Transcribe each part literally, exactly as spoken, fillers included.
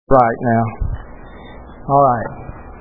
Right now. All right.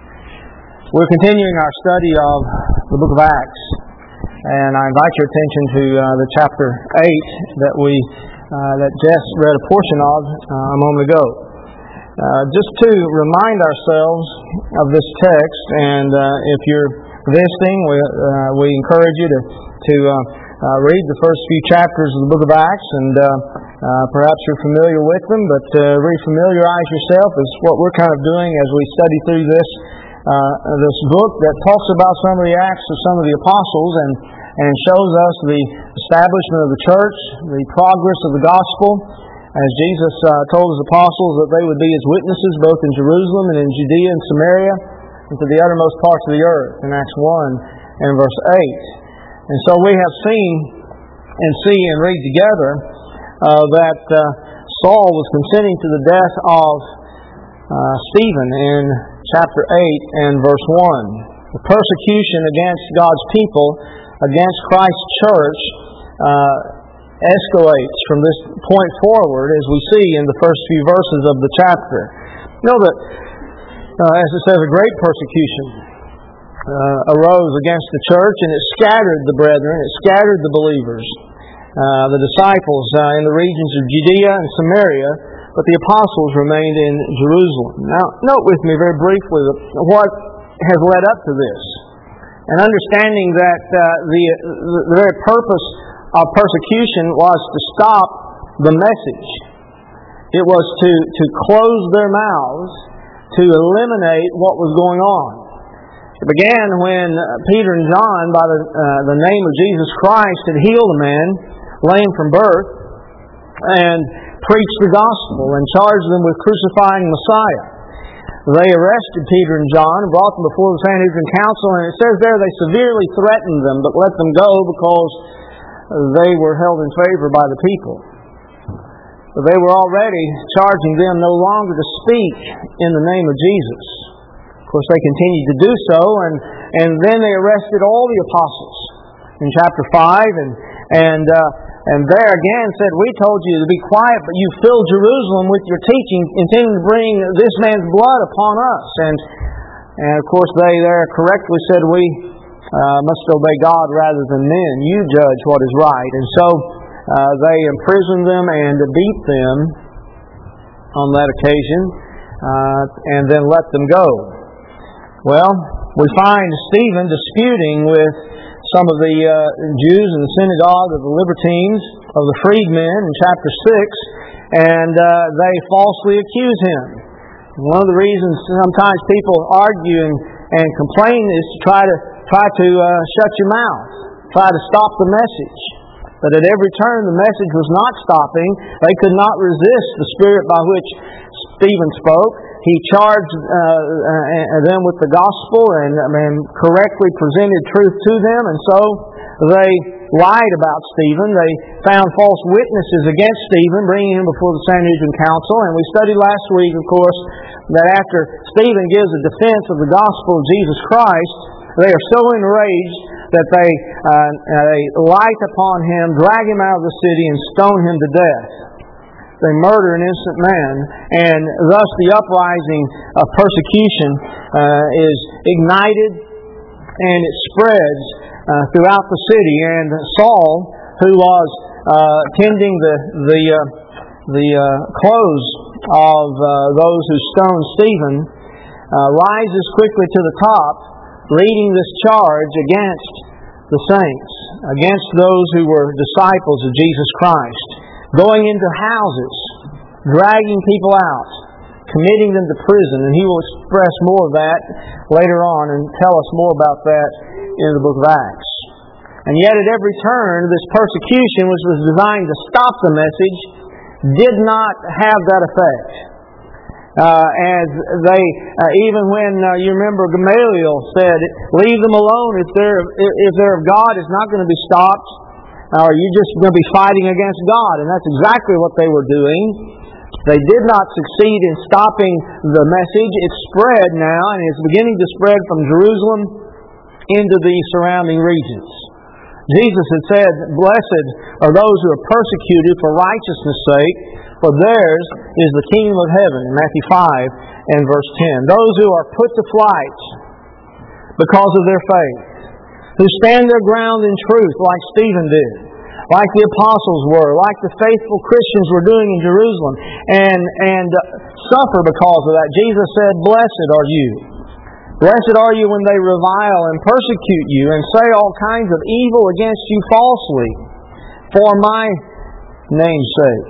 We're continuing our study of the book of Acts, and I invite your attention to uh, the chapter eight that we uh, that Jess read a portion of uh, a moment ago. Uh, just to remind ourselves of this text, and uh, if you're visiting, we uh, we encourage you to to uh, uh, read the first few chapters of the book of Acts, and uh, uh, perhaps you're familiar with them, but uh, refamiliarize yourself is what we're kind of doing as we study through this uh, this book that talks about some of the acts of some of the apostles and and shows us the establishment of the church, the progress of the gospel, as Jesus uh, told His apostles that they would be His witnesses both in Jerusalem and in Judea and Samaria and to the uttermost parts of the earth, in Acts one and verse eight. And so we have seen and see and read together uh, that uh, Saul was consenting to the death of uh, Stephen in chapter eight and verse one. The persecution against God's people, against Christ's church, uh, escalates from this point forward, as we see in the first few verses of the chapter. You know that, uh, as it says, a great persecution uh, arose against the church, and it scattered the brethren, it scattered the believers, uh, the disciples uh, in the regions of Judea and Samaria, but the apostles remained in Jerusalem. Now, note with me very briefly what has led up to this, and understanding that uh, the, the very purpose of persecution was to stop the message. It was to, to close their mouths, to eliminate what was going on. It began when Peter and John, by the, uh, the name of Jesus Christ, had healed a man lame from birth and preached the gospel and charged them with crucifying Messiah. They arrested Peter and John and brought them before the Sanhedrin Council, and it says there they severely threatened them, but let them go because they were held in favor by the people. But they were already charging them no longer to speak in the name of Jesus. Of course, they continued to do so, and, and then they arrested all the apostles in chapter five, and and uh, and there again said, "We told you to be quiet, but you filled Jerusalem with your teaching, intending to bring this man's blood upon us." And and of course, they there correctly said, "We Uh, must obey God rather than men. You judge what is right." And so uh, they imprisoned them and beat them on that occasion, uh, and then let them go. Well, we find Stephen disputing with some of the uh, Jews in the synagogue of the libertines, of the freedmen in chapter six, and uh, they falsely accuse him. One of the reasons sometimes people argue and, and complain is to try to Try to uh, shut your mouth. Try to stop the message. But at every turn the message was not stopping. They could not resist the spirit by which Stephen spoke. He charged uh, uh, them with the gospel and, and correctly presented truth to them. And so they lied about Stephen. They found false witnesses against Stephen, bringing him before the Sanhedrin Council. And we studied last week, of course, that after Stephen gives a defense of the gospel of Jesus Christ, they are so enraged that they, uh, they light upon him, drag him out of the city, and stone him to death. They murder an innocent man, and thus the uprising of persecution uh, is ignited, and it spreads uh, throughout the city. And Saul, who was uh, tending the the uh, the uh, clothes of uh, those who stoned Stephen, uh, rises quickly to the top, leading this charge against the saints, against those who were disciples of Jesus Christ, going into houses, dragging people out, committing them to prison. And he will express more of that later on and tell us more about that in the book of Acts. And yet at every turn, this persecution, which was designed to stop the message, did not have that effect. Uh, as they, uh, even when uh, you remember Gamaliel said, "Leave them alone. If they're if they're of God, it's not going to be stopped. Or you're just going to be fighting against God." And that's exactly what they were doing. They did not succeed in stopping the message. It spread now, and it's beginning to spread from Jerusalem into the surrounding regions. Jesus had said, "Blessed are those who are persecuted for righteousness' sake, for theirs is the kingdom of heaven, Matthew five and verse ten. Those who are put to flight because of their faith, who stand their ground in truth like Stephen did, like the apostles were, like the faithful Christians were doing in Jerusalem, and, and suffer because of that. Jesus said, "Blessed are you. Blessed are you when they revile and persecute you and say all kinds of evil against you falsely for my name's sake."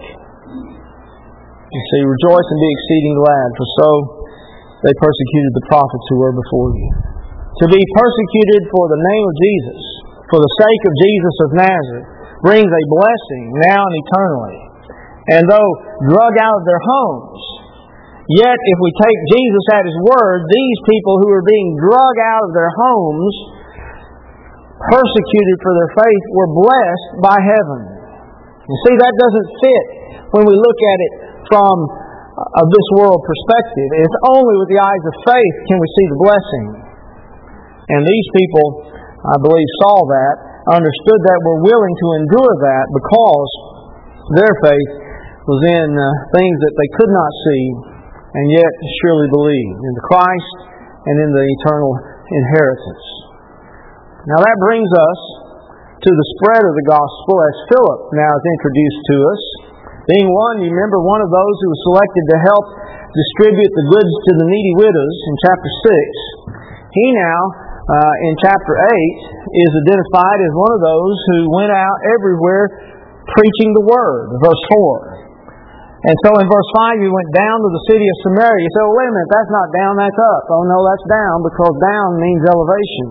You see, rejoice and be exceeding glad, for so they persecuted the prophets who were before you. To be persecuted for the name of Jesus, for the sake of Jesus of Nazareth, brings a blessing now and eternally. And though drug out of their homes, yet if we take Jesus at His word, these people who are being drug out of their homes, persecuted for their faith, were blessed by heaven. You see, that doesn't fit when we look at it from a this world perspective. It's only with the eyes of faith can we see the blessing. And these people, I believe, saw that, understood that, were willing to endure that because their faith was in uh, things that they could not see and yet surely believe, in the Christ and in the eternal inheritance. Now that brings us to the spread of the gospel as Philip now is introduced to us. Being one, you remember, one of those who was selected to help distribute the goods to the needy widows in chapter six. He now, uh, in chapter eight, is identified as one of those who went out everywhere preaching the word, verse four. And so in verse five, he went down to the city of Samaria. You say, well, wait a minute, that's not down, that's up. Oh no, that's down, because down means elevation.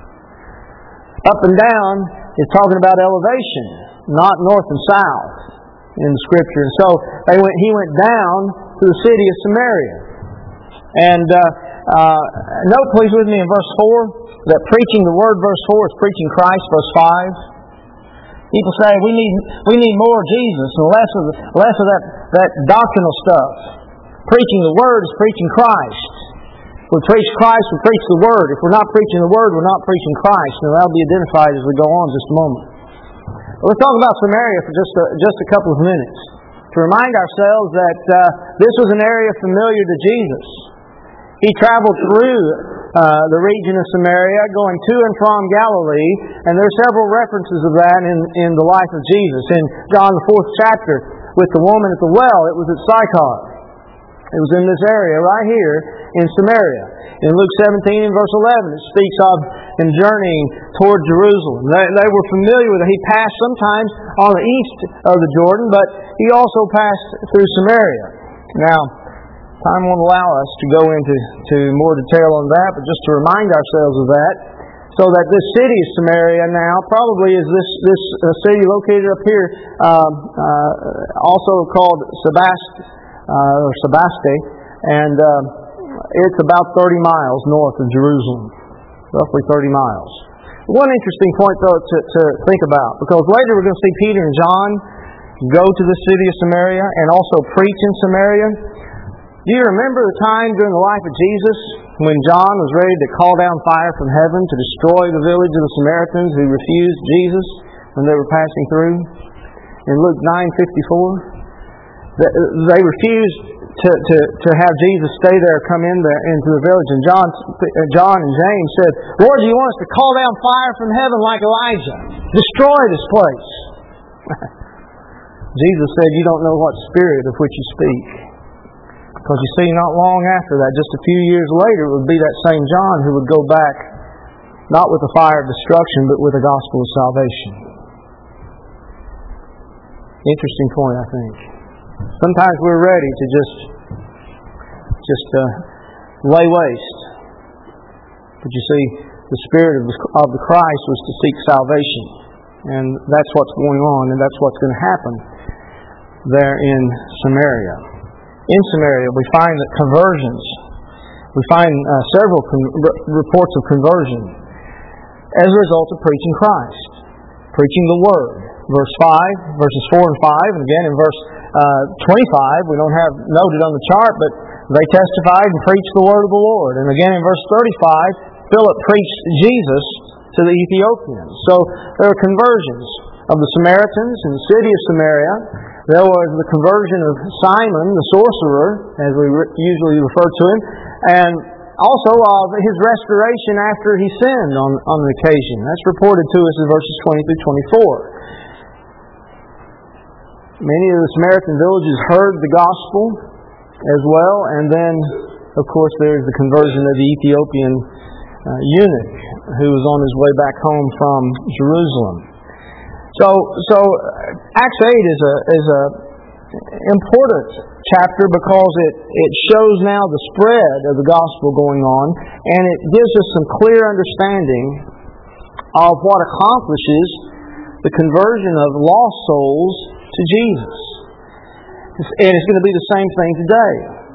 Up and down is talking about elevation, not north and south in the Scripture. And so they went. He went down to the city of Samaria. And uh, uh, note please with me in verse four that preaching the word, verse four, is preaching Christ, verse five. People say we need we need more Jesus and less of the, less of that, that doctrinal stuff. Preaching the word is preaching Christ. We preach Christ, we preach the word. If we're not preaching the word, we're not preaching Christ. And that'll be identified as we go on in just a moment. Let's talk about Samaria for just a, just a couple of minutes to remind ourselves that uh, this was an area familiar to Jesus. He traveled through uh, the region of Samaria, going to and from Galilee, and there are several references of that in, in the life of Jesus. In John the fourth chapter, with the woman at the well, it was at Sychar. It was in this area right here in Samaria. In Luke seventeen and verse eleven, it speaks of him journeying toward Jerusalem. They, they were familiar with it. He passed sometimes on the east of the Jordan, but he also passed through Samaria. Now, time won't allow us to go into to more detail on that, but just to remind ourselves of that, so that this city of Samaria now probably is this this uh, city located up here, um, uh, also called Sebaste, uh, or Sebaste, and uh, it's about thirty miles north of Jerusalem, roughly thirty miles. One interesting point, though, to, to think about, because later we're going to see Peter and John go to the city of Samaria and also preach in Samaria. Do you remember the time during the life of Jesus when John was ready to call down fire from heaven to destroy the village of the Samaritans who refused Jesus when they were passing through? In Luke nine fifty-four, they refused to, to, to have Jesus stay there, come in there into the village. And John, John and James said, "Lord, do you want us to call down fire from heaven like Elijah? Destroy this place." Jesus said, "You don't know what spirit of which you speak." Because you see, not long after that, just a few years later, it would be that same John who would go back, not with the fire of destruction, but with the gospel of salvation. Interesting point, I think. Sometimes we're ready to just, just uh, lay waste. But you see, the spirit of the, of the Christ was to seek salvation. And that's what's going on, and that's what's going to happen there in Samaria. In Samaria, we find that conversions, we find uh, several con- r- reports of conversion as a result of preaching Christ, preaching the Word. Verse five, verses four and five, and again in verse uh, twenty-five, we don't have noted on the chart, but they testified and preached the Word of the Lord. And again in verse thirty-five, Philip preached Jesus to the Ethiopians. So there are conversions of the Samaritans in the city of Samaria. There was the conversion of Simon, the sorcerer, as we re- usually refer to him, and also of his restoration after he sinned on, on an occasion. That's reported to us in verses twenty through twenty-four. Many of the Samaritan villages heard the gospel as well, and then, of course, there's the conversion of the Ethiopian uh, eunuch who was on his way back home from Jerusalem. So, so Acts eight is a is a important chapter because it it shows now the spread of the gospel going on, and it gives us some clear understanding of what accomplishes the conversion of lost souls to Jesus. And it's going to be the same thing today.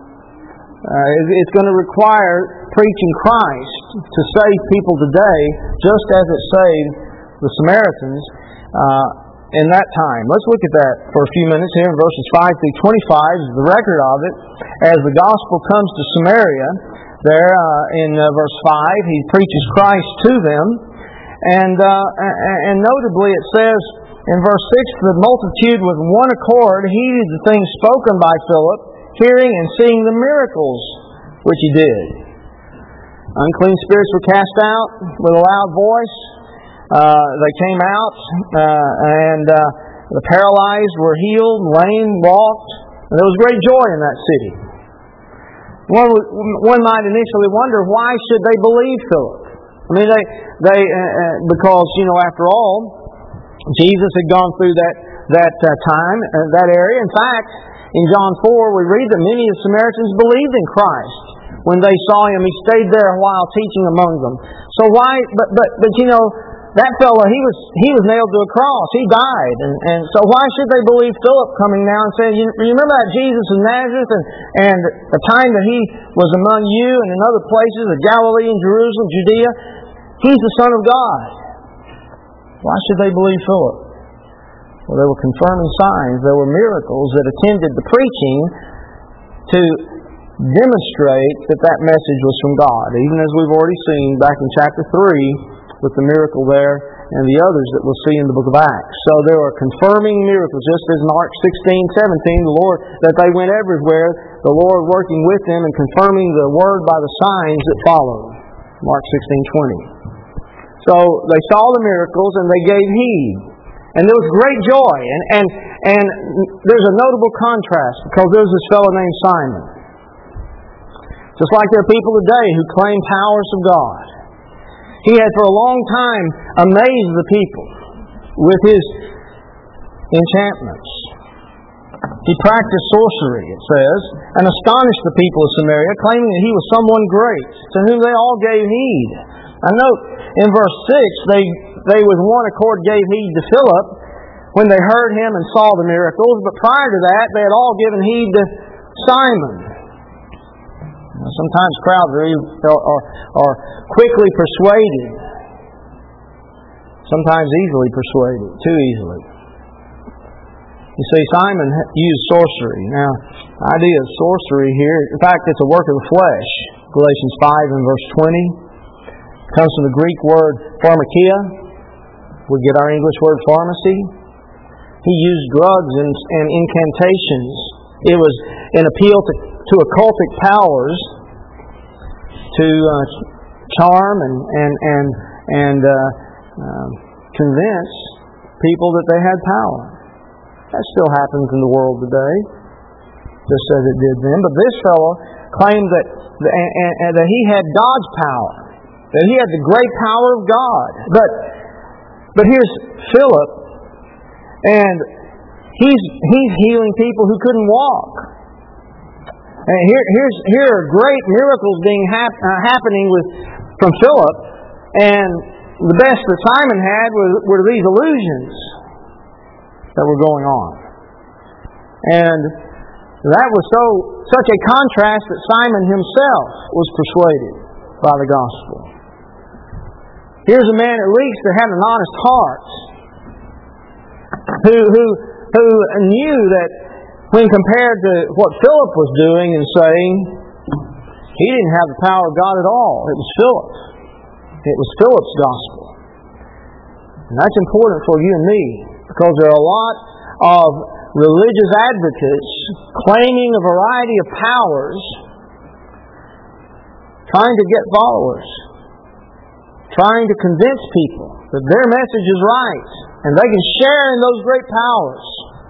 Uh, it's going to require preaching Christ to save people today, just as it saved the Samaritans uh, in that time. Let's look at that for a few minutes here in verses five through twenty-five is the record of it. As the gospel comes to Samaria, there uh, in uh, verse five, he preaches Christ to them. And, uh, and notably it says in verse six, the multitude with one accord heeded the things spoken by Philip, hearing and seeing the miracles which he did. Unclean spirits were cast out with a loud voice. Uh, they came out, uh, and uh, the paralyzed were healed, lame walked, and there was great joy in that city. One, one might initially wonder, why should they believe Philip? I mean, they, they, uh, because, you know, after all, Jesus had gone through that, that uh, time, uh, that area. In fact, in John four, we read that many of the Samaritans believed in Christ. When they saw him, he stayed there a while teaching among them. So why, but, but, but you know, that fellow, he was he was nailed to a cross. He died. And, and so why should they believe Philip coming now and saying, you, you remember that Jesus of Nazareth and, and the time that he was among you and in other places, of Galilee and Jerusalem, Judea? He's the Son of God. Why should they believe Philip? Well, there were confirming signs. There were miracles that attended the preaching to demonstrate that that message was from God. Even as we've already seen back in chapter three with the miracle there and the others that we'll see in the book of Acts. So there were confirming miracles, just as Mark sixteen, seventeen, the Lord, that they went everywhere, the Lord working with them and confirming the word by the signs that followed. Mark sixteen, twenty. So they saw the miracles and they gave heed. And there was great joy. And, and, and there's a notable contrast because there's this fellow named Simon. Just like there are people today who claim powers of God. He had for a long time amazed the people with his enchantments. He practiced sorcery, it says, and astonished the people of Samaria, claiming that he was someone great, to whom they all gave heed. Now note, in verse six, they, they with one accord gave heed to Philip when they heard him and saw the miracles, but prior to that, they had all given heed to Simon. Now, sometimes crowds are, are, are quickly persuaded, sometimes easily persuaded, too easily. You see, Simon used sorcery. Now, the idea of sorcery here, in fact, it's a work of the flesh. Galatians five and verse twenty. Comes from the Greek word pharmakia. We get our English word pharmacy. He used drugs and, and incantations. It was an appeal to, to occultic powers to uh, charm and and and and uh, uh, convince people that they had power. That still happens in the world today, just as it did then. But this fellow claimed that and, and, and that he had God's power. That he had the great power of God. But but here's Philip, and he's he's healing people who couldn't walk. And here here's here are great miracles being hap, uh, happening with from Philip, and the best that Simon had were, were these illusions that were going on. And that was so such a contrast that Simon himself was persuaded by the gospel. Here's a man at least that had an honest heart, who who who knew that when compared to what Philip was doing and saying, he didn't have the power of God at all. It was Philip. It was Philip's gospel. And that's important for you and me, because there are a lot of religious advocates claiming a variety of powers, trying to get followers, trying to convince people that their message is right and they can share in those great powers.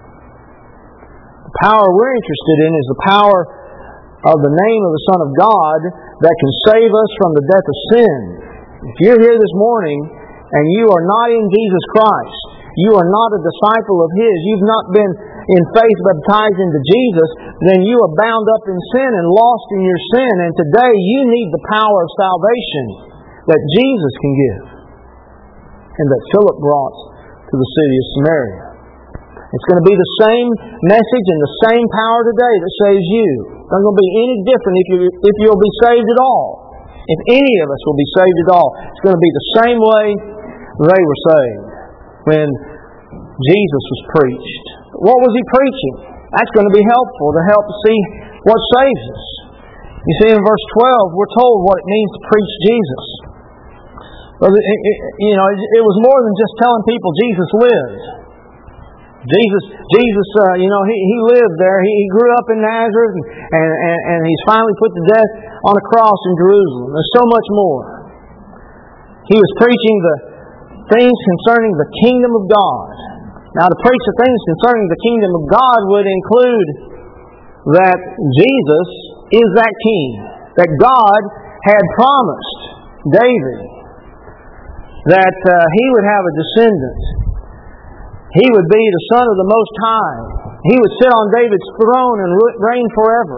The power we're interested in is the power of the name of the Son of God that can save us from the death of sin. If you're here this morning and you are not in Jesus Christ, you are not a disciple of His, you've not been in faith baptized into Jesus, then you are bound up in sin and lost in your sin. And today you need the power of salvation that Jesus can give and that Philip brought to the city of Samaria. It's going to be the same message and the same power today that saves you. It's not going to be any different if, you, if you'll be saved at all. If any of us will be saved at all. It's going to be the same way they were saved when Jesus was preached. What was He preaching? That's going to be helpful to help see what saves us. You see, in verse twelve, we're told what it means to preach Jesus. Well, it, it, you know, it, it was more than just telling people Jesus lived. Jesus, Jesus, uh, you know, he, he lived there. He, he grew up in Nazareth, and, and, and He's finally put to death on a cross in Jerusalem. There's so much more. He was preaching the things concerning the kingdom of God. Now, to preach the things concerning the kingdom of God would include that Jesus is that king, that God had promised David that uh, he would have a descendant. He would be the Son of the Most High. He would sit on David's throne and reign forever.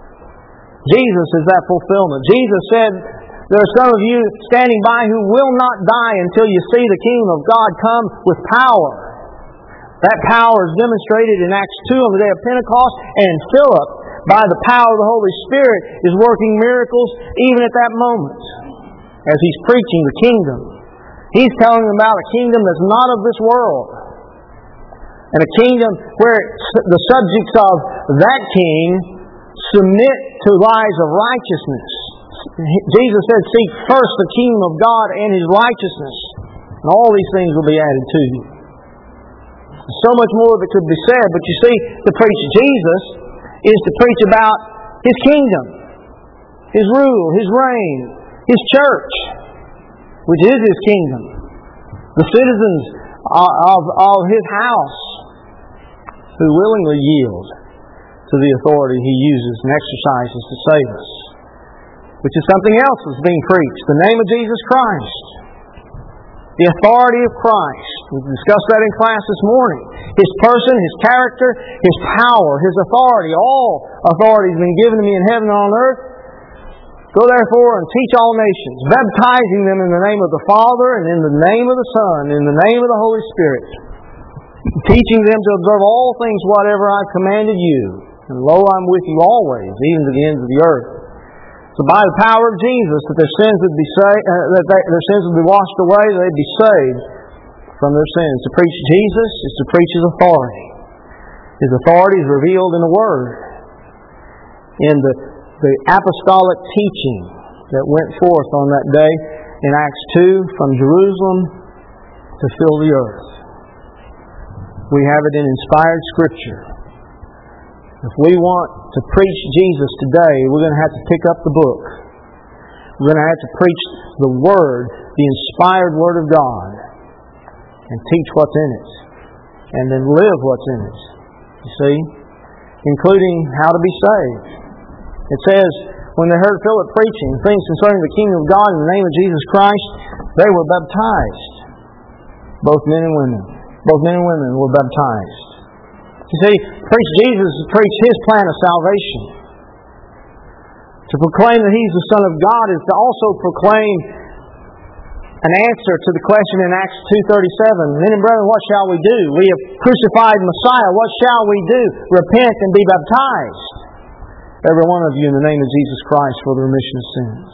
Jesus is that fulfillment. Jesus said, there are some of you standing by who will not die until you see the kingdom of God come with power. That power is demonstrated in Acts two on the day of Pentecost, and Philip, by the power of the Holy Spirit, is working miracles even at that moment as he's preaching the kingdom. He's telling them about a kingdom that's not of this world, and a kingdom where the subjects of that king submit to lives of righteousness. Jesus said, seek first the kingdom of God and His righteousness, and all these things will be added to you. So much more that could be said, but you see, to preach Jesus is to preach about His kingdom, His rule, His reign, His church, which is His kingdom, the citizens of, of His house who willingly yield to the authority He uses and exercises to save us, which is something else that's being preached, the name of Jesus Christ. The authority of Christ. We discussed that in class this morning. His person, His character, His power, His authority. All authority has been given to me in heaven and on earth. Go therefore and teach all nations, baptizing them in the name of the Father and in the name of the Son, in the name of the Holy Spirit, teaching them to observe all things whatever I've commanded you. And lo, I'm with you always, even to the ends of the earth. So by the power of Jesus, that their sins would be saved, uh, that they, their sins would be washed away, they'd be saved from their sins. To preach Jesus is to preach His authority. His authority is revealed in the Word, in the, the apostolic teaching that went forth on that day in Acts two from Jerusalem to fill the earth. We have it in inspired Scripture. If we want to preach Jesus today, we're going to have to pick up the book. We're going to have to preach the Word, the inspired Word of God, and teach what's in it, and then live what's in it. You see? Including how to be saved. It says, when they heard Philip preaching things concerning the kingdom of God in the name of Jesus Christ, they were baptized. Both men and women. Both men and women were baptized. You see, preach Jesus is to preach His plan of salvation. To proclaim that He's the Son of God is to also proclaim an answer to the question in Acts two thirty-seven. Men and brethren, what shall we do? We have crucified Messiah. What shall we do? Repent and be baptized, every one of you, in the name of Jesus Christ for the remission of sins.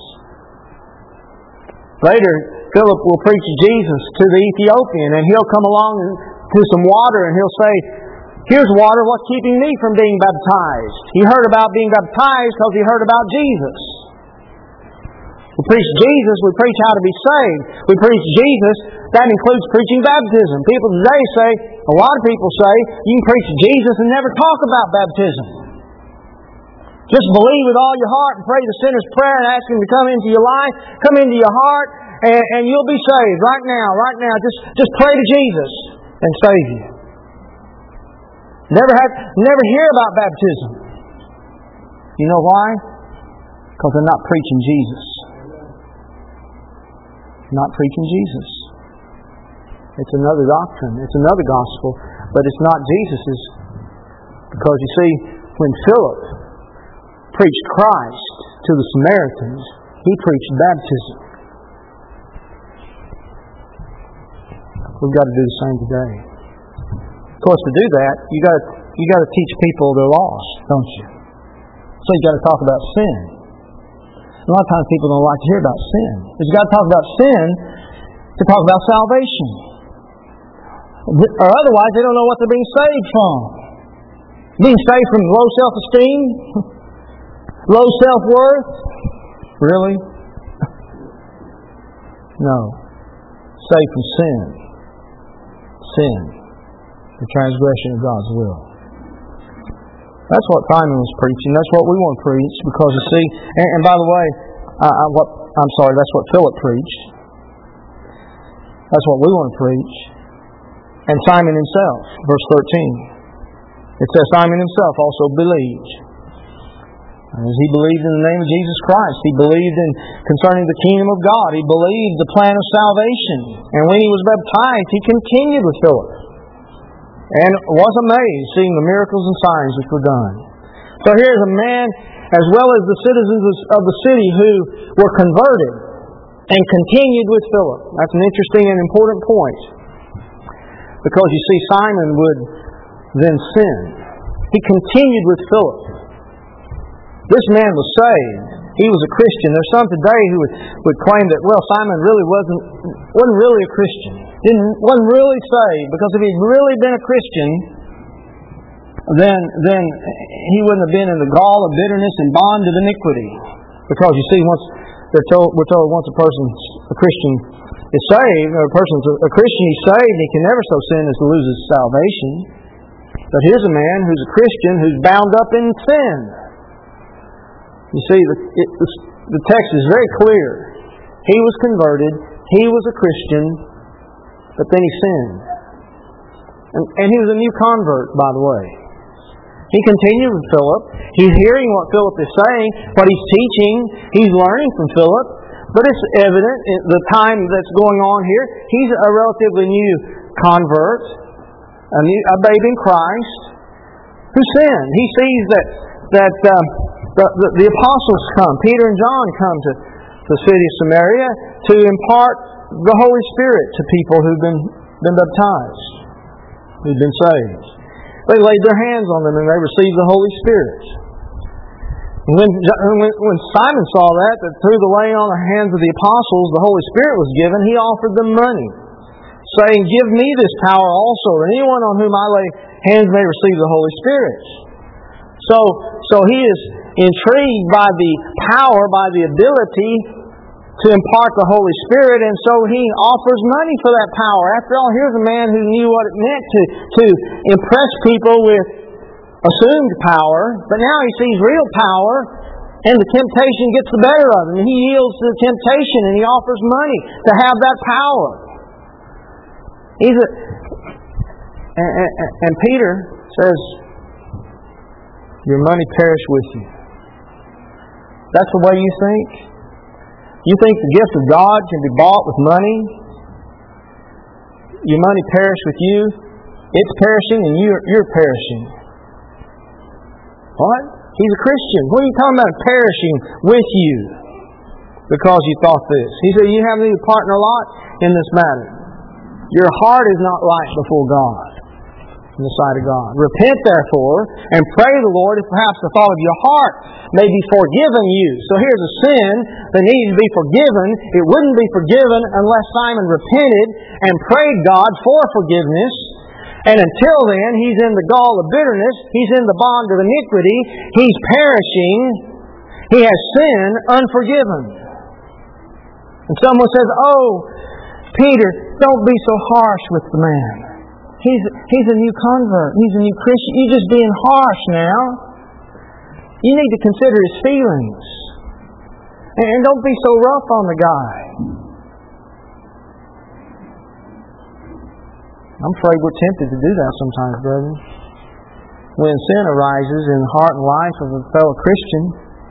Later, Philip will preach Jesus to the Ethiopian, and he'll come along to some water and he'll say, here's water, what's keeping me from being baptized? He heard about being baptized because he heard about Jesus. We preach Jesus, we preach how to be saved. We preach Jesus, that includes preaching baptism. People today say, a lot of people say, you can preach Jesus and never talk about baptism. Just believe with all your heart and pray the sinner's prayer and ask Him to come into your life, come into your heart, and, and you'll be saved right now, right now. Just, just pray to Jesus and save you. Never have, never hear about baptism. You know why? Because they're not preaching Jesus. Not preaching Jesus. It's another doctrine. It's another gospel. But it's not Jesus's. Because you see, when Philip preached Christ to the Samaritans, he preached baptism. We've got to do the same today. Of course, to do that, you got to you got to teach people they're lost, don't you? So you got to talk about sin. A lot of times people don't like to hear about sin. But you've got to talk about sin to talk about salvation. Or otherwise they don't know what they're being saved from. Being saved from low self-esteem? Low self-worth? Really? No. Saved from sin. Sin. The transgression of God's will. That's what Simon was preaching. That's what we want to preach. Because you see, and, and by the way, uh, I, what, I'm sorry, that's what Philip preached. That's what we want to preach. And Simon himself, verse thirteen. It says Simon himself also believed. As he believed in the name of Jesus Christ. He believed in concerning the kingdom of God. He believed the plan of salvation. And when he was baptized, he continued with Philip. And was amazed seeing the miracles and signs which were done. So here's a man, as well as the citizens of the city, who were converted and continued with Philip. That's an interesting and important point. Because you see, Simon would then sin. He continued with Philip. This man was saved. He was a Christian. There's some today who would, would claim that, well, Simon really wasn't wasn't really a Christian. Didn't wasn't really saved. Because if he'd really been a Christian, then then he wouldn't have been in the gall of bitterness and bond of iniquity. Because you see, once they're told we're told once a person's a Christian is saved, or a person's a, a Christian, he's saved, and he can never so sin as to lose his salvation. But here's a man who's a Christian who's bound up in sin. You see, the, it, the, the text is very clear. He was converted. He was a Christian. But then he sinned. And, and he was a new convert, by the way. He continued with Philip. He's hearing what Philip is saying, what he's teaching. He's learning from Philip. But it's evident, in the time that's going on here, he's a relatively new convert, a, new, a babe in Christ, who sinned. He sees that... that um, The, the, the apostles come, Peter and John come to the city of Samaria to impart the Holy Spirit to people who've been, been baptized, who've been saved. They laid their hands on them and they received the Holy Spirit. When, when, when Simon saw that, that through the laying on the hands of the apostles the Holy Spirit was given, he offered them money, saying, "Give me this power also, that anyone on whom I lay hands may receive the Holy Spirit." So, so he is intrigued by the power, by the ability to impart the Holy Spirit, and so he offers money for that power. After all, here's a man who knew what it meant to, to impress people with assumed power, but now he sees real power, and the temptation gets the better of him. He yields to the temptation, and he offers money to have that power. He's a, and, and, and Peter says, "Your money perish with you." That's the way you think? You think the gift of God can be bought with money? Your money perish with you? It's perishing and you're, you're perishing. What? He's a Christian. What are you talking about perishing with you? Because you thought this. He said, you haven't even partner lot in this matter. Your heart is not right before God. In the sight of God. Repent therefore and pray the Lord if perhaps the thought of your heart may be forgiven you. So here's a sin that needs to be forgiven. It wouldn't be forgiven unless Simon repented and prayed God for forgiveness. And until then, he's in the gall of bitterness. He's in the bond of iniquity. He's perishing. He has sin unforgiven. And someone says, "Oh, Peter, don't be so harsh with the man. He's he's a new convert. He's a new Christian. You're just being harsh now. You need to consider his feelings. And don't be so rough on the guy." I'm afraid we're tempted to do that sometimes, brethren. When sin arises in the heart and life of a fellow Christian,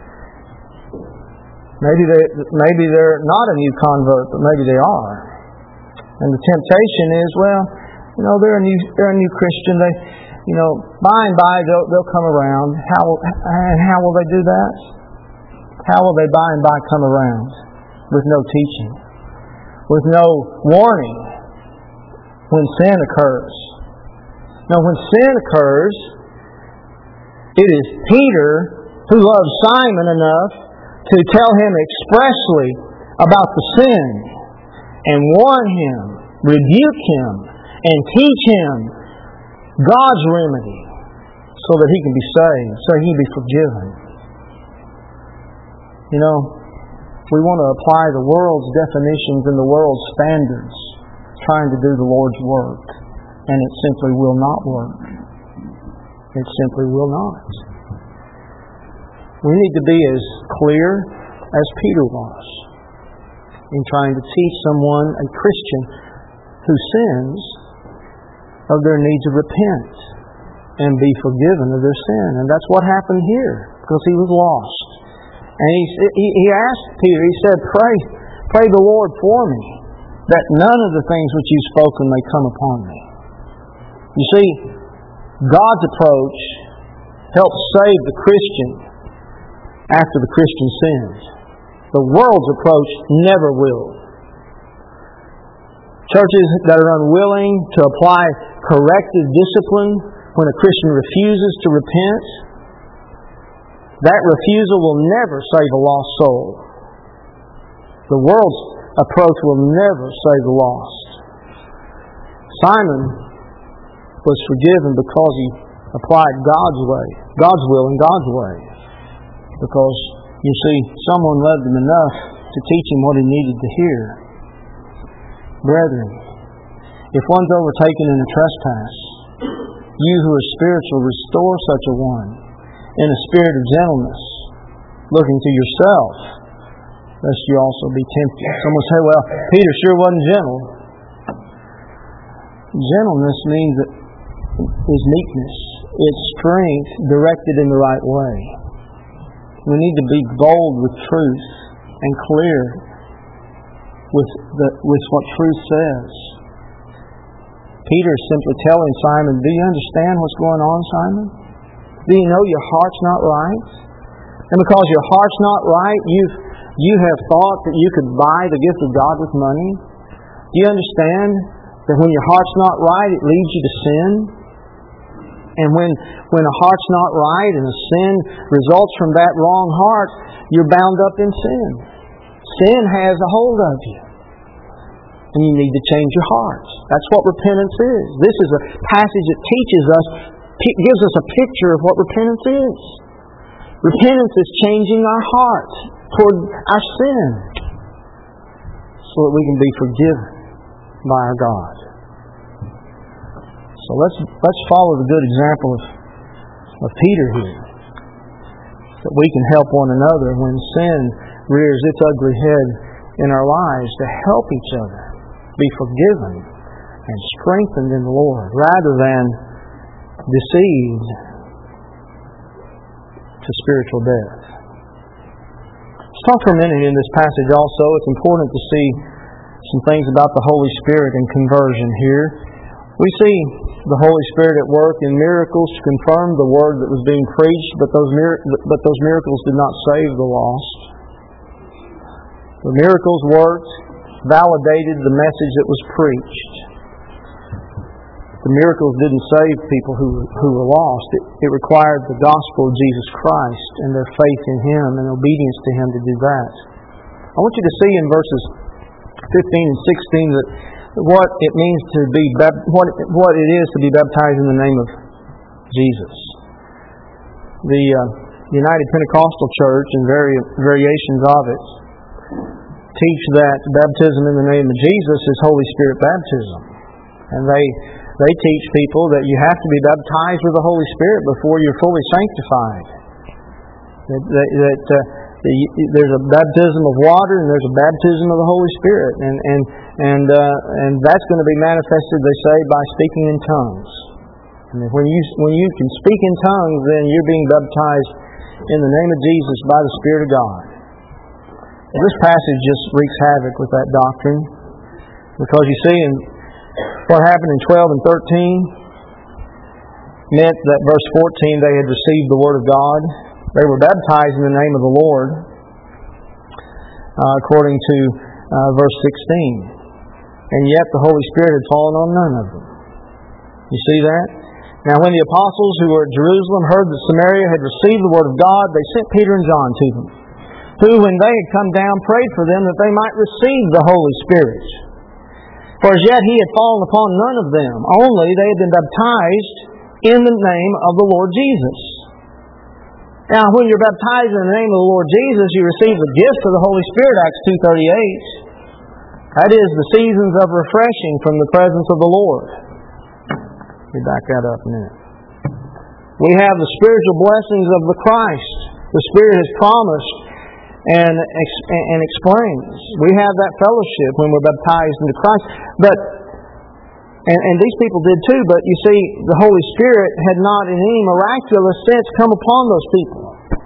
maybe they maybe they're not a new convert, but maybe they are. And the temptation is, well, you know, they're a new they're a new Christian. They, you know, by and by they'll they'll come around. How and how will they do that? How will they by and by come around with no teaching, with no warning when sin occurs? Now, when sin occurs, it is Peter who loves Simon enough to tell him expressly about the sin and warn him, rebuke him, and teach him God's remedy so that he can be saved, so he can be forgiven. You know, we want to apply the world's definitions and the world's standards trying to do the Lord's work, and it simply will not work. It simply will not. We need to be as clear as Peter was in trying to teach someone, a Christian, who sins, of their need to repent and be forgiven of their sin. And that's what happened here, because he was lost. And he, he, he asked Peter, he said, pray, pray the Lord for me, that none of the things which you've spoken may come upon me. You see, God's approach helps save the Christian after the Christian sins. The world's approach never will. Churches that are unwilling to apply corrective discipline when a Christian refuses to repent, that refusal will never save a lost soul. The world's approach will never save the lost. Simon was forgiven because he applied God's way, God's will and God's way. Because, you see, someone loved him enough to teach him what he needed to hear. Brethren, if one's overtaken in a trespass, you who are spiritual, restore such a one in a spirit of gentleness, looking to yourself, lest you also be tempted. Someone say, well, Peter sure wasn't gentle. Gentleness means that is meekness. It's strength directed in the right way. We need to be bold with truth and clear with the, with what truth says. Peter is simply telling Simon, do you understand what's going on, Simon? Do you know your heart's not right? And because your heart's not right, you've, you have thought that you could buy the gift of God with money? Do you understand that when your heart's not right, it leads you to sin? And when, when a heart's not right and a sin results from that wrong heart, you're bound up in sin. Sin has a hold of you. And you need to change your heart. That's what repentance is. This is a passage that teaches us, gives us a picture of what repentance is. Repentance is changing our heart toward our sin so that we can be forgiven by our God. So let's let's follow the good example of, of Peter here. That we can help one another when sin rears its ugly head in our lives, to help each other be forgiven and strengthened in the Lord, rather than deceived to spiritual death. Let's talk for a minute in this passage also. It's important to see some things about the Holy Spirit and conversion here. We see the Holy Spirit at work in miracles to confirm the word that was being preached, but those, mir- but those miracles did not save the lost. The miracles worked, validated the message that was preached. The miracles didn't save people who, who were lost. It, it required the gospel of Jesus Christ and their faith in Him and obedience to Him to do that. I want you to see in verses fifteen and sixteen that what it means to be what what it is to be baptized in the name of Jesus. The uh, United Pentecostal Church and vari- variations of it teach that baptism in the name of Jesus is Holy Spirit baptism. And they they teach people that you have to be baptized with the Holy Spirit before you're fully sanctified. That, that, that uh, the, there's a baptism of water and there's a baptism of the Holy Spirit. And and and uh, and that's going to be manifested, they say, by speaking in tongues. And when you when you can speak in tongues, then you're being baptized in the name of Jesus by the Spirit of God. And this passage just wreaks havoc with that doctrine, because you see, in what happened in twelve and thirteen meant that verse fourteen, they had received the Word of God. They were baptized in the name of the Lord, uh, according to uh, verse sixteen. And yet the Holy Spirit had fallen on none of them. You see that? Now when the apostles who were at Jerusalem heard that Samaria had received the Word of God, they sent Peter and John to them, who, when they had come down, prayed for them that they might receive the Holy Spirit. For as yet he had fallen upon none of them, only they had been baptized in the name of the Lord Jesus. Now, when you're baptized in the name of the Lord Jesus, you receive the gift of the Holy Spirit, Acts two thirty-eight. That is the seasons of refreshing from the presence of the Lord. Let me back that up a minute. We have the spiritual blessings of the Christ. The Spirit has promised and and explains. We have that fellowship when we're baptized into Christ. But and, and these people did too, but you see, the Holy Spirit had not in any miraculous sense come upon those people.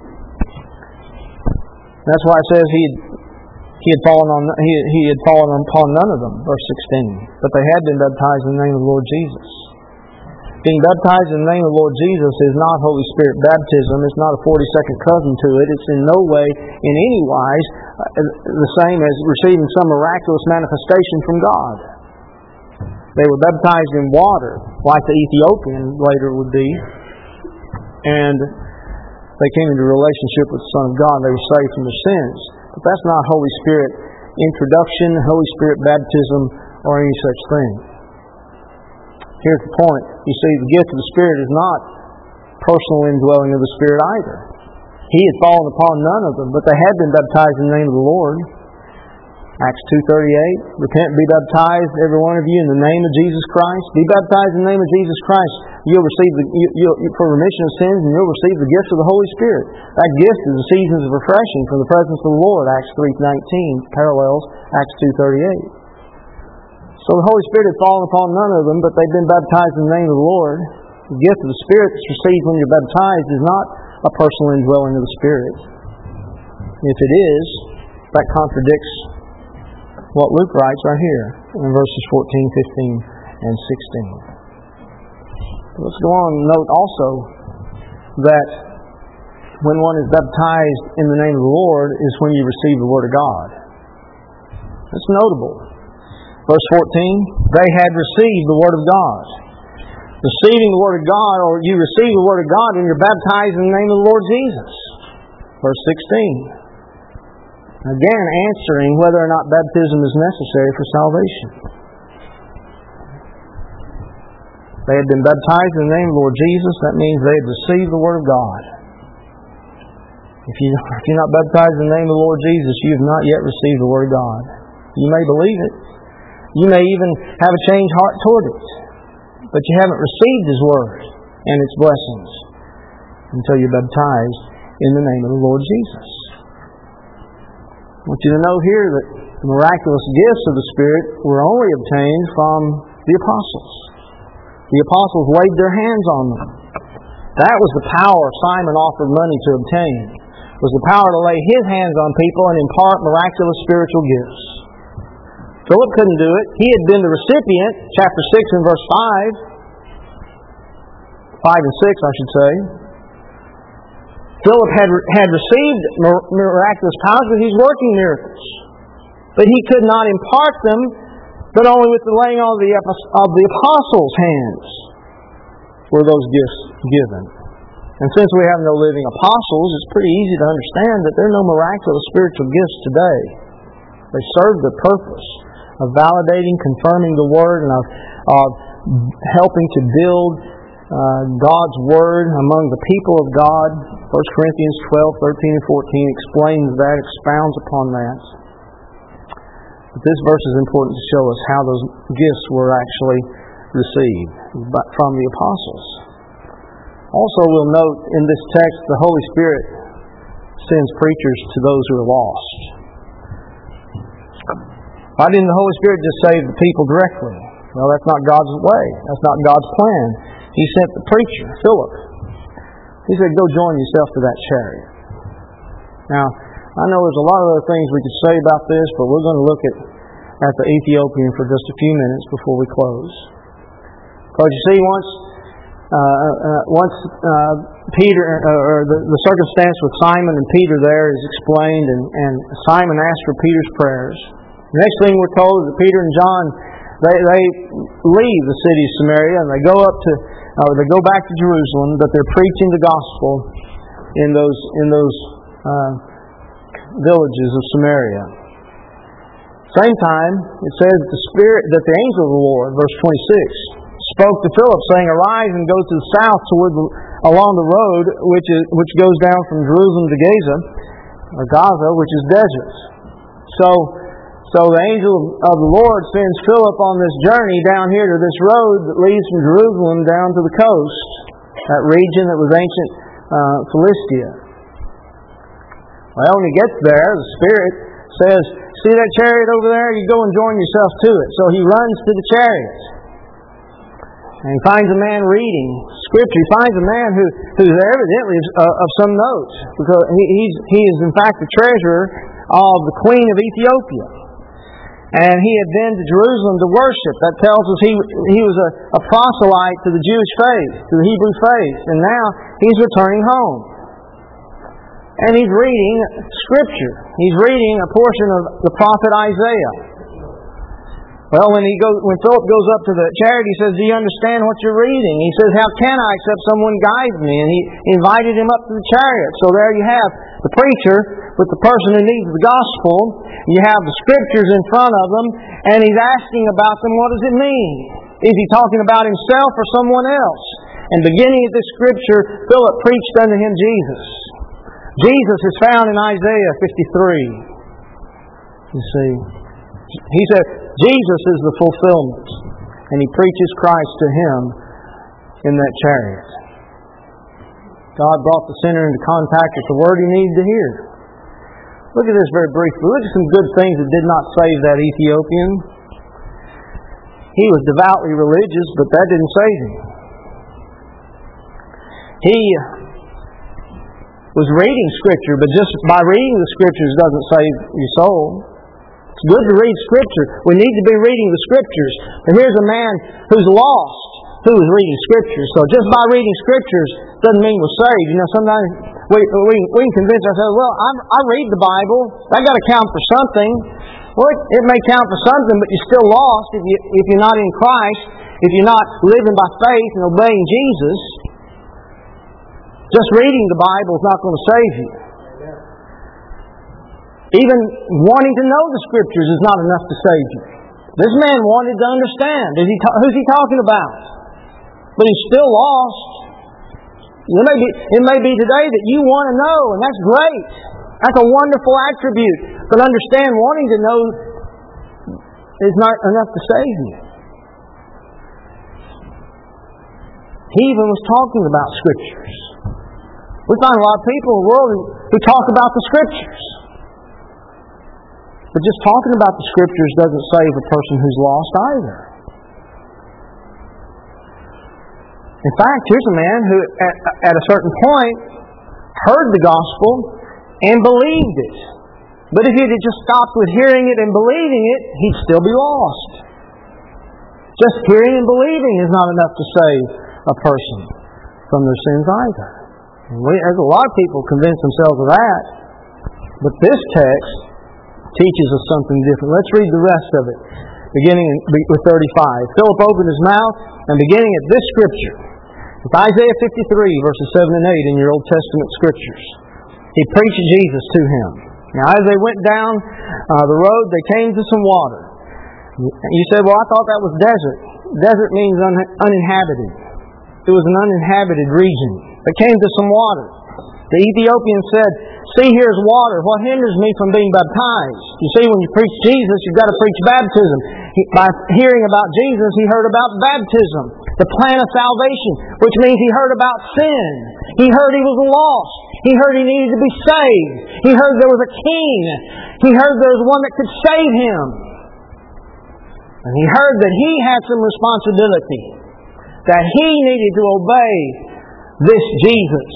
That's why it says he had, he had fallen on he, he had fallen upon none of them, verse sixteen. But they had been baptized in the name of the Lord Jesus. Being baptized in the name of the Lord Jesus is not Holy Spirit baptism. It's not a forty-second cousin to it. It's in no way, in any wise, the same as receiving some miraculous manifestation from God. They were baptized in water, like the Ethiopian later would be, and they came into a relationship with the Son of God. They were saved from their sins. But that's not Holy Spirit introduction, Holy Spirit baptism, or any such thing. Here's the point. You see, the gift of the Spirit is not personal indwelling of the Spirit either. He had fallen upon none of them, but they had been baptized in the name of the Lord. Acts two thirty-eight, repent and be baptized, every one of you, in the name of Jesus Christ. Be baptized in the name of Jesus Christ. You'll receive the you, you'll, for remission of sins, and you'll receive the gift of the Holy Spirit. That gift is the seasons of refreshing from the presence of the Lord. Acts three nineteen parallels Acts two thirty-eight. So the Holy Spirit had fallen upon none of them, but they'd been baptized in the name of the Lord. The gift of the Spirit that's received when you're baptized is not a personal indwelling of the Spirit. If it is, that contradicts what Luke writes right here in verses fourteen, fifteen, and sixteen. Let's go on and note also that when one is baptized in the name of the Lord is when you receive the Word of God. That's notable. Verse fourteen, they had received the Word of God. Receiving the Word of God, or you receive the Word of God when you're baptized in the name of the Lord Jesus. Verse sixteen. Again, answering whether or not baptism is necessary for salvation. They had been baptized in the name of the Lord Jesus. That means they had received the Word of God. If, you, if you're not baptized in the name of the Lord Jesus, you have not yet received the Word of God. You may believe it. You may even have a changed heart toward it. But you haven't received His Word and its blessings until you're baptized in the name of the Lord Jesus. I want you to know here that the miraculous gifts of the Spirit were only obtained from the apostles. The apostles laid their hands on them. That was the power Simon offered money to obtain. It was the power to lay his hands on people and impart miraculous spiritual gifts. Philip couldn't do it. He had been the recipient, chapter six and verse five. five and six, I should say. Philip had had received miraculous powers because he's working miracles. But he could not impart them, but only with the laying on of the, of the apostles' hands were those gifts given. And since we have no living apostles, it's pretty easy to understand that there are no miraculous spiritual gifts today. They serve the purpose of validating, confirming the Word, and of, of helping to build uh, God's Word among the people of God. First Corinthians twelve, thirteen, and fourteen explains that, expounds upon that. But this verse is important to show us how those gifts were actually received from the apostles. Also, we'll note in this text the Holy Spirit sends preachers to those who are lost. Why didn't the Holy Spirit just save the people directly? Well, that's not God's way. That's not God's plan. He sent the preacher, Philip. He said, go join yourself to that chariot. Now, I know there's a lot of other things we could say about this, but we're going to look at, at the Ethiopian for just a few minutes before we close. Because you see, once uh, uh, once uh, Peter, uh, or the, the circumstance with Simon and Peter there is explained, and, and Simon asked for Peter's prayers. The next thing we're told is that Peter and John, they, they leave the city of Samaria and they go up to, or they go back to Jerusalem, but they're preaching the gospel in those in those uh, villages of Samaria. Same time, it says that the Spirit, that the angel of the Lord, verse twenty-six, spoke to Philip, saying, "Arise and go to the south toward the, along the road which is which goes down from Jerusalem to Gaza, or Gaza, which is desert." So, so the angel of the Lord sends Philip on this journey down here to this road that leads from Jerusalem down to the coast, that region that was ancient uh, Philistia. Well, when he gets there, the Spirit says, "See that chariot over there? You go and join yourself to it." So he runs to the chariot. And he finds a man reading Scripture. He finds a man who, who's evidently of, uh, of some note, because he, he's, he is in fact the treasurer of the Queen of Ethiopia. And he had been to Jerusalem to worship. That tells us he, he was a, a proselyte to the Jewish faith, to the Hebrew faith. And now he's returning home. And he's reading Scripture. He's reading a portion of the prophet Isaiah. Well, when he goes, when Philip goes up to the chariot, he says, "Do you understand what you're reading?" He says, "How can I except someone guide me?" And he invited him up to the chariot. So there you have the preacher with the person who needs the gospel. You have the Scriptures in front of them, and he's asking about them. What does it mean? Is he talking about himself or someone else? And beginning at this Scripture, Philip preached unto him Jesus. Jesus is found in Isaiah fifty-three. You see, he said, Jesus is the fulfillment. And he preaches Christ to him in that chariot. God brought the sinner into contact with the word he needed to hear. Look at this very briefly. Look at some good things that did not save that Ethiopian. He was devoutly religious, but that didn't save him. He was reading Scripture, but just by reading the Scriptures doesn't save your soul. It's good to read Scripture. We need to be reading the Scriptures. But here's a man who's lost, who is reading Scriptures. So just by reading Scriptures doesn't mean we're saved. You know, sometimes we we, we can convince ourselves, well, I, I read the Bible. That got to count for something. Well, it, it may count for something, but you're still lost if, you, if you're not in Christ, if you're not living by faith and obeying Jesus. Just reading the Bible is not going to save you. Even wanting to know the Scriptures is not enough to save you. This man wanted to understand. Is he ta- who's he talking about? But he's still lost. It may be, it may be today that you want to know, and that's great. That's a wonderful attribute. But understand, wanting to know is not enough to save you. He even was talking about Scriptures. We find a lot of people in the world who, who talk about the Scriptures. But just talking about the Scriptures doesn't save a person who's lost either. In fact, here's a man who, at, at a certain point, heard the gospel and believed it. But if he had just stopped with hearing it and believing it, he'd still be lost. Just hearing and believing is not enough to save a person from their sins either. And we, there's a lot of people convince themselves of that. But this text teaches us something different. Let's read the rest of it, beginning with thirty-five. Philip opened his mouth, and beginning at this Scripture, it's Isaiah fifty-three, verses seven and eight in your Old Testament Scriptures. He preached Jesus to him. Now, as they went down uh, the road, they came to some water. You said, well, I thought that was desert. Desert means un- uninhabited. It was an uninhabited region. They came to some water. The Ethiopian said, "See, here's water. What hinders me from being baptized?" You see, when you preach Jesus, you've got to preach baptism. He, by hearing about Jesus, he heard about baptism, the plan of salvation, which means he heard about sin. He heard he was lost. He heard he needed to be saved. He heard there was a king. He heard there was one that could save him. And he heard that he had some responsibility, that he needed to obey this Jesus.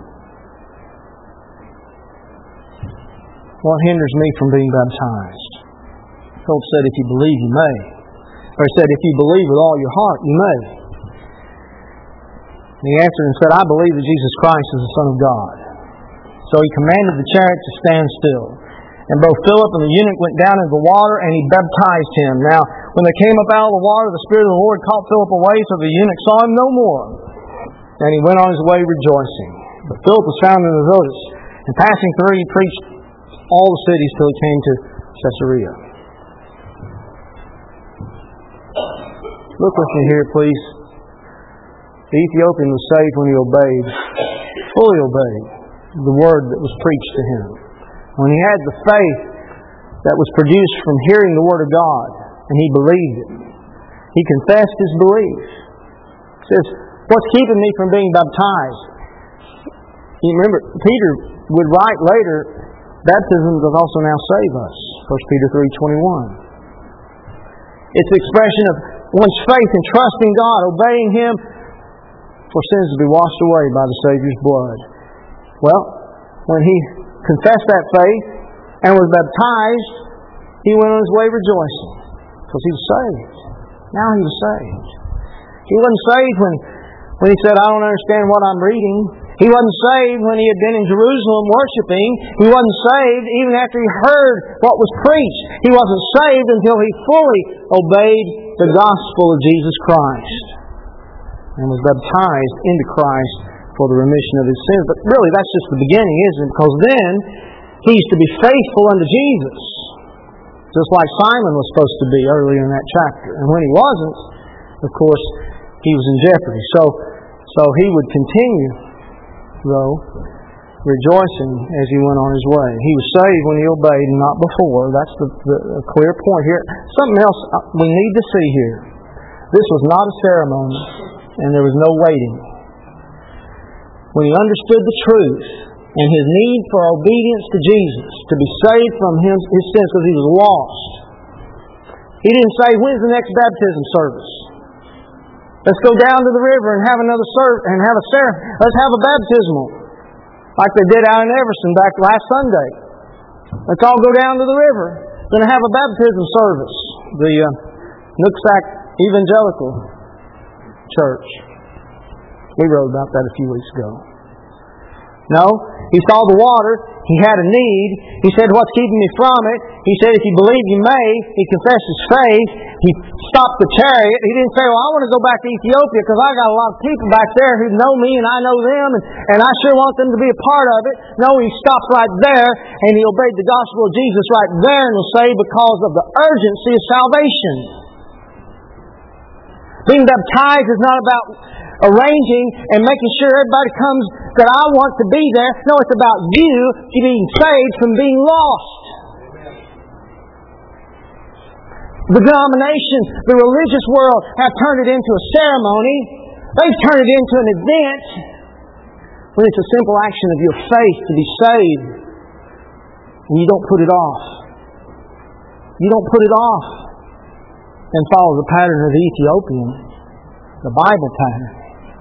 What hinders me from being baptized? Philip said, if you believe, you may. Or he said, if you believe with all your heart, you may. And he answered and said, I believe that Jesus Christ is the Son of God. So he commanded the chariot to stand still. And both Philip and the eunuch went down into the water, and he baptized him. Now, when they came up out of the water, the Spirit of the Lord caught Philip away, so the eunuch saw him no more. And he went on his way rejoicing. But Philip was found in Azotus, and passing through, he preached all the cities till he came to Caesarea. Look with me here, please. The Ethiopian was saved when he obeyed, fully obeyed, the word that was preached to him. When he had the faith that was produced from hearing the Word of God, and he believed it. He confessed his belief. He says, what's keeping me from being baptized? You remember, Peter would write later, baptism does also now save us. First Peter three twenty-one. It's the expression of one's faith and trust in God, obeying Him for sins to be washed away by the Savior's blood. Well, when he confessed that faith and was baptized, he went on his way rejoicing because he was saved. Now he was saved. He wasn't saved when, when he said, I don't understand what I'm reading. He wasn't saved when he had been in Jerusalem worshiping. He wasn't saved even after he heard what was preached. He wasn't saved until he fully obeyed the gospel of Jesus Christ and was baptized into Christ for the remission of his sins. But really, that's just the beginning, isn't it? Because then he's to be faithful unto Jesus, just like Simon was supposed to be earlier in that chapter. And when he wasn't, of course, he was in jeopardy. So, so he would continue, though, rejoicing as he went on his way. He was saved when he obeyed and not before. That's the, the, the clear point here. Something else we need to see here. This was not a ceremony, and there was no waiting. When he understood the truth and his need for obedience to Jesus, to be saved from him, his sins because he was lost, he didn't say, when's the next baptism service? Let's go down to the river and have another service and have a ceremony. Let's have a baptismal, like they did out in Everson back last Sunday. Let's all go down to the river. We're going to have a baptism service. The uh, Nooksack Evangelical Church. We wrote about that a few weeks ago. No, he saw the water. He had a need. He said, what's keeping me from it? He said, if you believe, you may. He confessed his faith. He stopped the chariot. He didn't say, well, I want to go back to Ethiopia because I got a lot of people back there who know me and I know them and, and I sure want them to be a part of it. No, he stopped right there and he obeyed the gospel of Jesus right there and was saved because of the urgency of salvation. Being baptized is not about arranging and making sure everybody comes that I want to be there. No, it's about you being saved from being lost. The denominations, the religious world have turned it into a ceremony. They've turned it into an event when it's a simple action of your faith to be saved. And you don't put it off. You don't put it off and follow the pattern of the Ethiopian, the Bible pattern.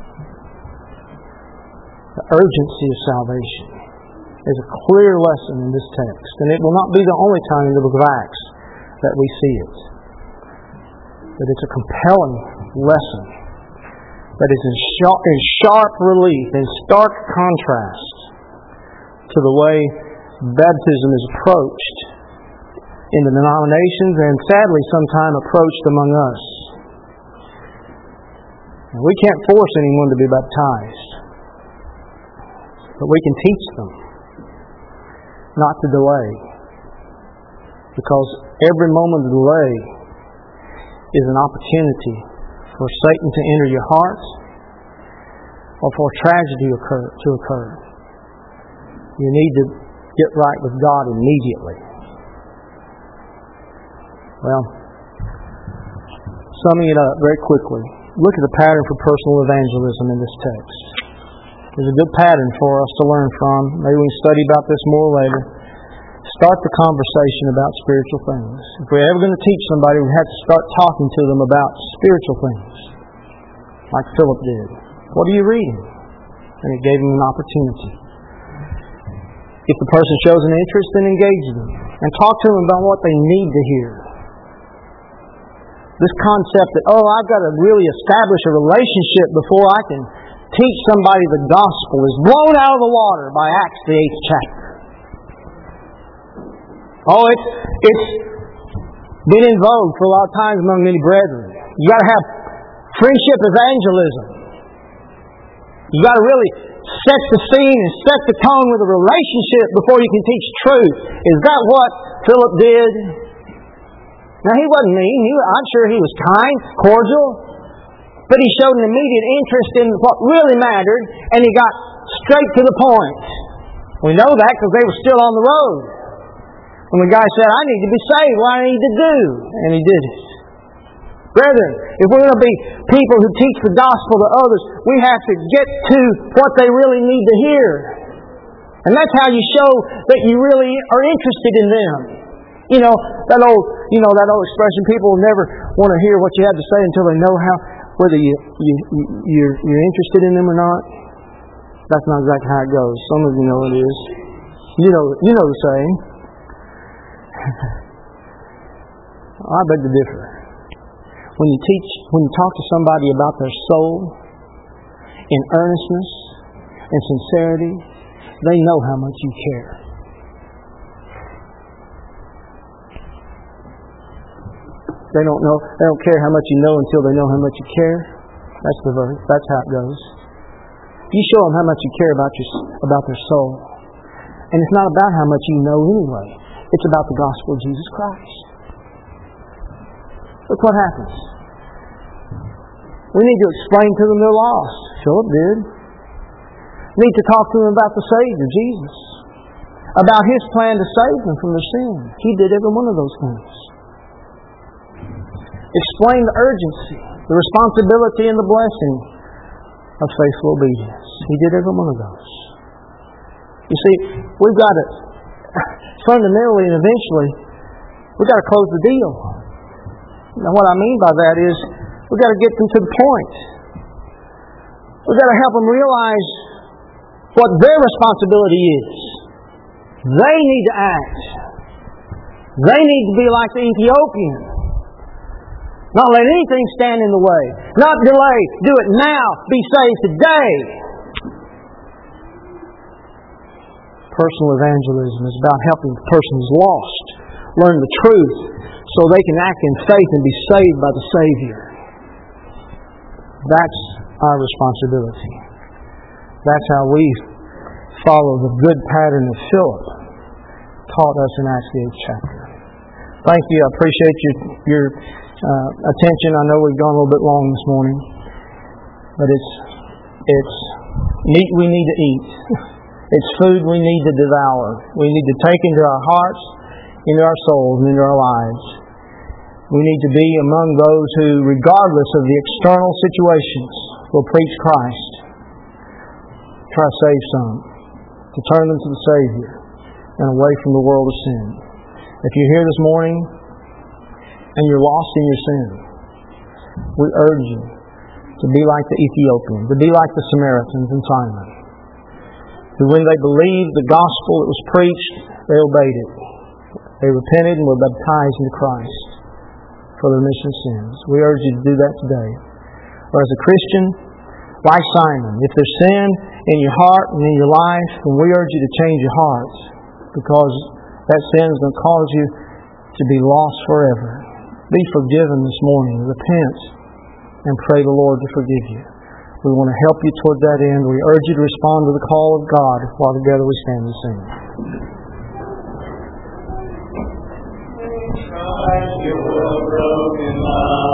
The urgency of salvation is a clear lesson in this text. And it will not be the only time in the book of Acts that we see it. But it's a compelling lesson that is in sharp, in sharp relief, in stark contrast to the way baptism is approached in the denominations and sadly sometimes approached among us. And we can't force anyone to be baptized. But we can teach them not to delay. Because every moment of delay is an opportunity for Satan to enter your heart or for tragedy occur, to occur. You need to get right with God immediately. Well, summing it up very quickly, look at the pattern for personal evangelism in this text. There's a good pattern for us to learn from. Maybe we can study about this more later. Start the conversation about spiritual things. If we're ever going to teach somebody, we have to start talking to them about spiritual things, like Philip did. What are you reading? And it gave him an opportunity. If the person shows an interest, then engage them and talk to them about what they need to hear. This concept that, oh, I've got to really establish a relationship before I can teach somebody the gospel is blown out of the water by Acts, the eighth chapter. Oh, it's it's been in vogue for a lot of times among many brethren. You got to have friendship evangelism. You got to really set the scene and set the tone with a relationship before you can teach truth. Is that what Philip did? Now, he wasn't mean. He, I'm sure he was kind, cordial. But he showed an immediate interest in what really mattered, and he got straight to the point. We know that because they were still on the road. When the guy said, I need to be saved, what I need to do? And he did it. Brethren, if we're going to be people who teach the gospel to others, we have to get to what they really need to hear. And that's how you show that you really are interested in them. You know, that old, you know, that old expression, people will never want to hear what you have to say until they know how, whether you, you, you're, you're interested in them or not. That's not exactly how it goes. Some of you know it is. You know, you know the saying. I beg to differ. When you teach, when you talk to somebody about their soul in earnestness and sincerity, they know how much you care. They don't know. They don't care how much you know until they know how much you care. That's the verse. That's how it goes. You show them how much you care about your about their soul, and it's not about how much you know anyway. It's about the gospel of Jesus Christ. Look what happens. We need to explain to them they're lost. Philip did. We need to talk to them about the Savior, Jesus. About His plan to save them from their sin. He did every one of those things. Explain the urgency, the responsibility, and the blessing of faithful obedience. He did every one of those. You see, we've got to, fundamentally and eventually, we've got to close the deal. Now what I mean by that is, we've got to get them to the point. We've got to help them realize what their responsibility is. They need to act. They need to be like the Ethiopian. Not let anything stand in the way. Not delay. Do it now. Be saved today. Personal evangelism is about helping the person who's lost learn the truth so they can act in faith and be saved by the Savior. That's our responsibility. That's how we follow the good pattern of Philip taught us in Acts the eighth chapter. Thank you. I appreciate your, your uh, attention. I know we've gone a little bit long this morning, but it's it's meat we need to eat. It's food we need to devour. We need to take into our hearts, into our souls, and into our lives. We need to be among those who, regardless of the external situations, will preach Christ. Try to save some. To turn them to the Savior and away from the world of sin. If you're here this morning and you're lost in your sin, we urge you to be like the Ethiopian, to be like the Samaritans and Simon, who when they believed the gospel that was preached, they obeyed it. They repented and were baptized into Christ for the remission of sins. We urge you to do that today. Or as a Christian, like Simon, if there's sin in your heart and in your life, then we urge you to change your heart, because that sin is going to cause you to be lost forever. Be forgiven this morning. Repent and pray the Lord to forgive you. We want to help you toward that end. We urge you to respond to the call of God while together we stand and sing. Christ, your broken love.